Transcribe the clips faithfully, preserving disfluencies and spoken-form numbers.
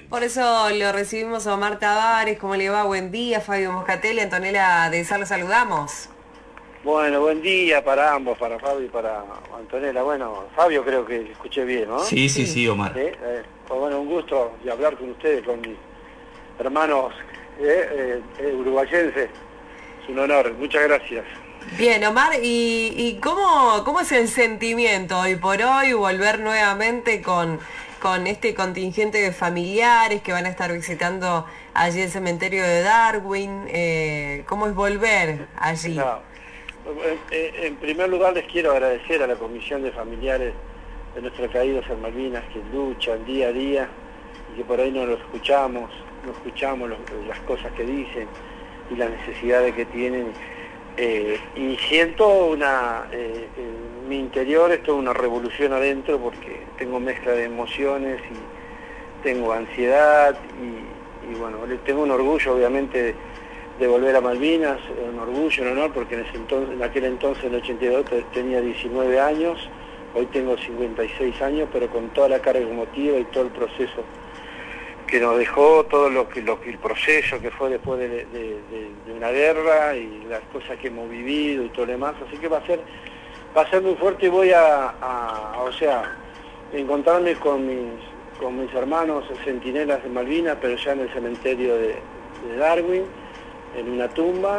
Por eso lo recibimos a Omar Tavares. ¿Cómo le va? Buen día, Fabio Moscatelli, Antonella de Sal, lo saludamos. Bueno, buen día para ambos, para Fabio y para Antonella. Bueno, Fabio creo que escuché bien, ¿no? Sí, sí, Sí. sí, Sí, Omar. eh, pues bueno, un gusto de hablar con ustedes, con mis hermanos eh, eh, eh, uruguayenses. Es un honor, muchas gracias. Bien, Omar, ¿y, y cómo, cómo es el sentimiento hoy por hoy volver nuevamente con, con este contingente de familiares que van a estar visitando allí el cementerio de Darwin? Eh, ¿cómo es volver allí? No, en, en primer lugar les quiero agradecer a la Comisión de Familiares de nuestros caídos en Malvinas que luchan día a día y que por ahí no lo escuchamos, no escuchamos los- las cosas que dicen y las necesidades que tienen. Eh, y siento una, eh, en mi interior es toda una revolución adentro porque tengo mezcla de emociones y tengo ansiedad y, y bueno, le tengo un orgullo obviamente de, de volver a Malvinas, un orgullo, un honor, porque en, ese entonces, en aquel entonces, en el ochenta y dos, te- tenía diecinueve años, hoy tengo cincuenta y seis años, pero con toda la carga emotiva y todo el proceso que nos dejó, todo lo que, lo que el proceso que fue después de, de- de- de una guerra y las cosas que hemos vivido y todo lo demás, así que va a ser, va a ser muy fuerte y voy a, a- o sea, encontrarme con mis, con mis hermanos centinelas de Malvinas, pero ya en el cementerio de, de Darwin, en una tumba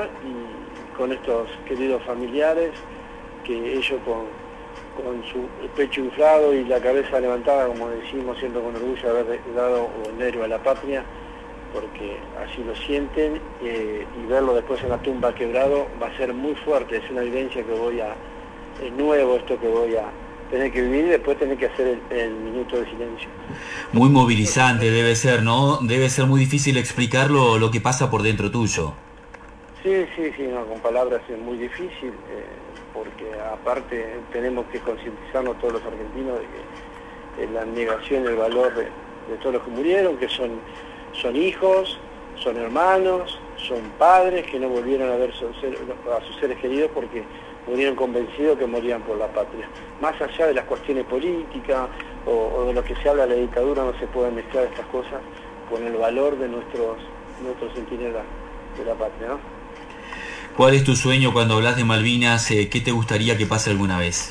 y con estos queridos familiares que ellos con, con su pecho inflado y la cabeza levantada, como decimos, siento con orgullo de haber dado un héroe a la patria, porque así lo sienten, eh, y verlo después en la tumba quebrado va a ser muy fuerte, es una vivencia que voy a, es nuevo esto que voy a tener que vivir y después tener que hacer el, el minuto de silencio. Muy movilizante debe ser, ¿no? Debe ser muy difícil explicar lo, lo que pasa por dentro tuyo. Sí, sí, sí, no, con palabras es muy difícil, eh, porque aparte tenemos que concientizarnos todos los argentinos de que eh, la negación y el valor de, de todos los que murieron, que son, son hijos, son hermanos, son padres que no volvieron a ver su- a sus seres queridos porque murieron convencidos que morían por la patria. Más allá de las cuestiones políticas o, o de lo que se habla de la dictadura, no se pueden mezclar estas cosas con el valor de nuestros, nuestros centinelas de la patria, ¿no? ¿Cuál es tu sueño cuando hablas de Malvinas? Eh, ¿qué te gustaría que pase alguna vez?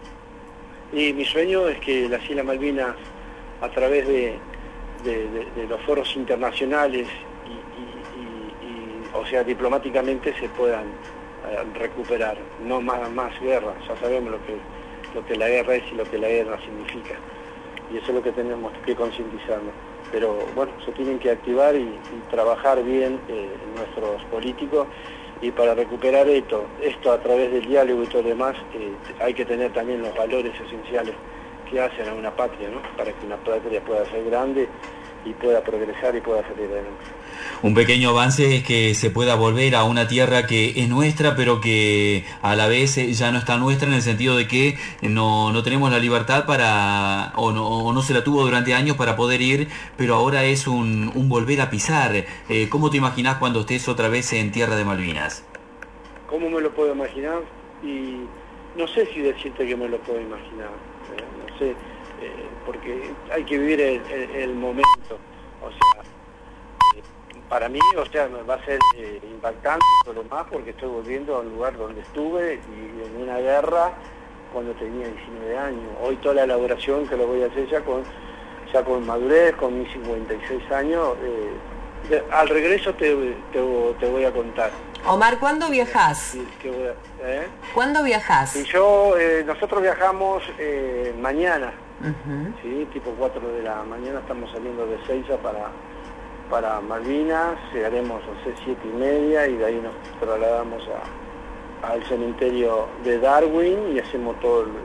Y mi sueño es que las Islas Malvinas, a través de, de- de- de los foros internacionales y, y- y- y, o sea, diplomáticamente se puedan eh, recuperar, no más, más guerra, ya sabemos lo que, lo que la guerra es y lo que la guerra significa, y eso es lo que tenemos que concientizarnos. Pero bueno, se tienen que activar y, y trabajar bien eh, nuestros políticos, y para recuperar esto, esto a través del diálogo y todo lo demás, eh, hay que tener también los valores esenciales que hacen a una patria, ¿no? Para que una patria pueda ser grande y pueda progresar y pueda salir adelante. Un pequeño avance es que se pueda volver a una tierra que es nuestra, pero que a la vez eh, ya no está nuestra en el sentido de que no, no tenemos la libertad para, o no, o no se la tuvo durante años para poder ir, pero ahora es un, un volver a pisar. Eh, ¿cómo te imaginás cuando estés otra vez en tierra de Malvinas? ¿Cómo me lo puedo imaginar? Y no sé si decirte que me lo puedo imaginar, eh, no sé, eh, porque hay que vivir el, el- el momento. O sea, eh, para mí, o sea, me va a ser eh, impactante todo lo más porque estoy volviendo a un lugar donde estuve y en una guerra cuando tenía diecinueve años. Hoy toda la elaboración que lo voy a hacer ya con, ya con madurez, con mis cincuenta y seis años, eh, de- al regreso te, te, te voy a contar. Omar, ¿cuándo viajás? Sí, qué voy a- ¿eh? ¿Cuándo Y viajás? yo, eh, nosotros viajamos eh, mañana, Ujú. ¿sí? Tipo cuatro de la mañana, estamos saliendo de Seiza para, para Malvinas, llegaremos a las siete y media y de ahí nos trasladamos a, al cementerio de Darwin y hacemos todo el,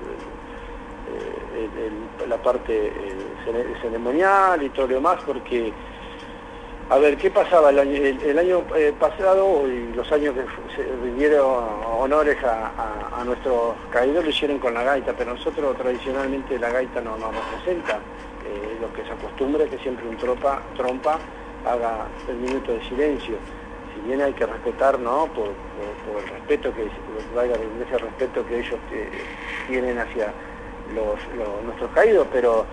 el- el- el- la parte eh, cere- ceremonial y todo lo demás, porque a ver, ¿qué pasaba el año, el, el año eh, pasado y los años que fu- se rindieron honores a, a- a nuestros caídos lo hicieron con la gaita, pero nosotros tradicionalmente la gaita no nos representa. Eh, lo que se acostumbra es que siempre un tropa, trompa haga el minuto de silencio. Si bien hay que respetar, ¿no? Por, por- por el respeto que, valga la iglesia, el respeto que ellos eh, tienen hacia los, los- nuestros caídos, pero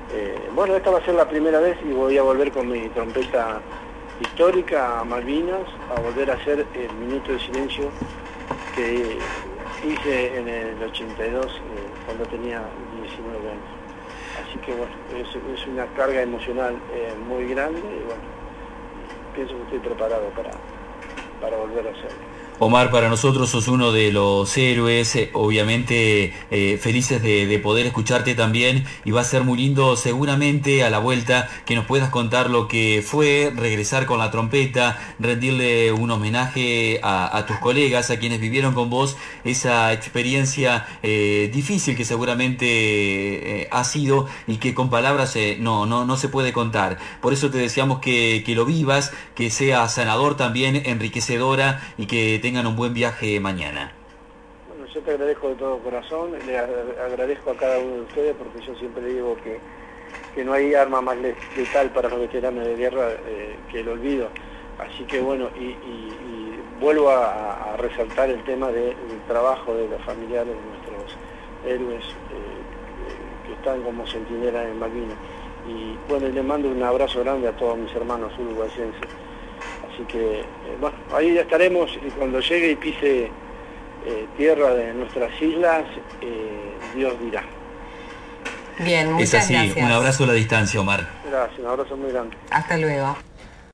Eh, bueno, esta va a ser la primera vez y voy a volver con mi trompeta histórica a Malvinas, a volver a hacer el minuto de silencio que hice en el ochenta y dos, eh, cuando tenía diecinueve años. Así que bueno, es, es una carga emocional eh, muy grande y bueno, pienso que estoy preparado para, para volver a hacerlo. Omar, para nosotros sos uno de los héroes, eh, obviamente eh, felices de, de poder escucharte también, y va a ser muy lindo seguramente a la vuelta que nos puedas contar lo que fue regresar con la trompeta, rendirle un homenaje a, a tus colegas, a quienes vivieron con vos esa experiencia eh, difícil que seguramente eh, ha sido y que con palabras eh, no, no, no se puede contar. Por eso te deseamos que, que lo vivas, que sea sanador también, enriquecedora, y que te tengan un buen viaje mañana. Bueno, yo te agradezco de todo corazón, le agradezco a cada uno de ustedes, porque yo siempre digo que, que no hay arma más letal para los veteranos de guerra eh, que el olvido. Así que bueno, y, y, y vuelvo a, a resaltar el tema del trabajo de los familiares de nuestros héroes eh, que están como centinelas en Malvinas. Y bueno, les mando un abrazo grande a todos mis hermanos uruguayenses. Así que, eh, bueno, ahí ya estaremos, y cuando llegue y pise eh, tierra de nuestras islas, eh, Dios dirá. Bien, muchas es así, gracias. Un abrazo a la distancia, Omar. Gracias, un abrazo muy grande. Hasta luego.